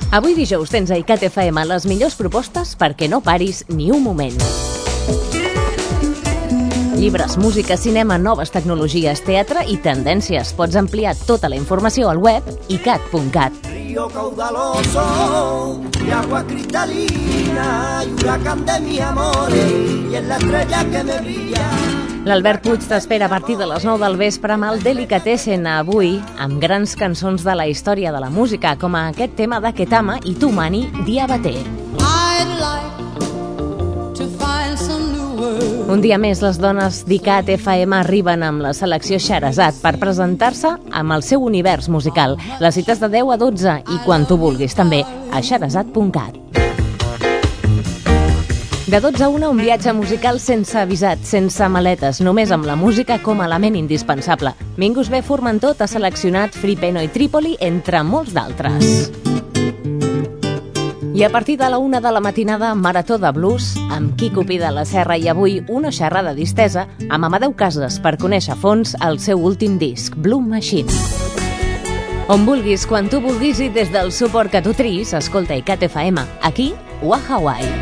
Avui dijous tens a ICAT FM les millors propostes perquè no paris ni un moment. Llibres, música, cinema, noves tecnologies, teatre i tendències. Pots ampliar tota la informació al web icat.cat. Río caudaloso y agua cristalina y huracán de mi amor y es la estrella que me brilla. L'Albert Puig t'espera a partir de les 9 del vespre amb el Delicatessen avui, amb grans cançons de la història de la música, com aquest tema de Ketama i Tumani, Diabaté. Un dia més, les dones d'ICAT FM arriben amb la selecció Sherazad per presentar-se amb el seu univers musical. Les cites de 10 a 12 i quan tu vulguis també a sherazad.cat. De 12 a 1, un viatge musical sense avisat, sense maletes, només amb la música com a element indispensable. Mingus B. Formentor t'ha seleccionat Free Peno i Trípoli, entre molts d'altres. I a partir de la 1 de la matinada, Marató de Blues, amb Quico Pi de la Serra, i avui una xerrada distesa amb Amadeu Casas per conèixer a fons el seu últim disc, Blue Machine. On vulguis, quan tu vulguis i des del suport que tu triïs, escolta ICAT FM, aquí o a Hawaii.